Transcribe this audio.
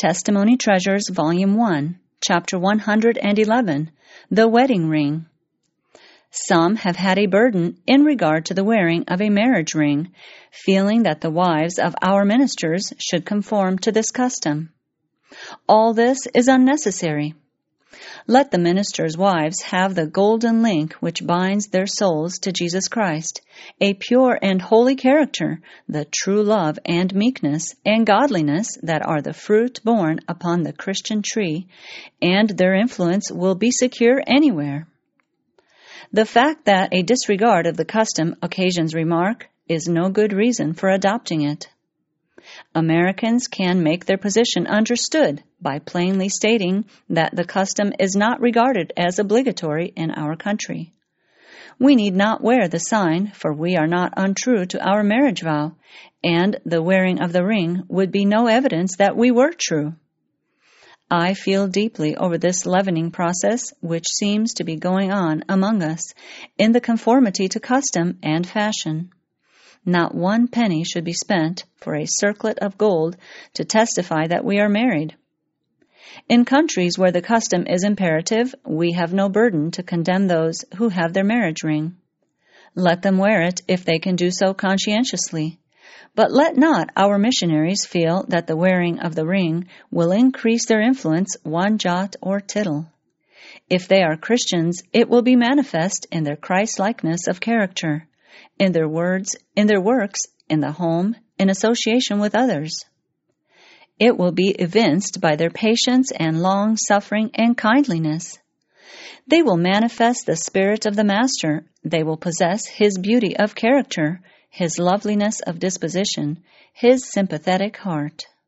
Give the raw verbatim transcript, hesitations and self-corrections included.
Testimony Treasures, Volume one, Chapter one hundred eleven, The Wedding Ring. Some have had a burden in regard to the wearing of a marriage ring, feeling that the wives of our ministers should conform to this custom. All this is unnecessary. Let the ministers' wives have the golden link which binds their souls to Jesus Christ, a pure and holy character, the true love and meekness and godliness that are the fruit borne upon the Christian tree, and their influence will be secure anywhere. The fact that a disregard of the custom occasions remark is no good reason for adopting it. Americans can make their position understood by plainly stating that the custom is not regarded as obligatory in our country. We need not wear the sign, for we are not untrue to our marriage vow, and the wearing of the ring would be no evidence that we were true. I feel deeply over this leavening process which seems to be going on among us in the conformity to custom and fashion. Not one penny should be spent for a circlet of gold to testify that we are married. In countries where the custom is imperative, we have no burden to condemn those who have their marriage ring. Let them wear it if they can do so conscientiously. But let not our missionaries feel that the wearing of the ring will increase their influence one jot or tittle. If they are Christians, it will be manifest in their Christ-likeness of character, in their words, in their works, in the home, in association with others. It will be evinced by their patience and long-suffering and kindliness. They will manifest the spirit of the Master. They will possess his beauty of character, his loveliness of disposition, his sympathetic heart.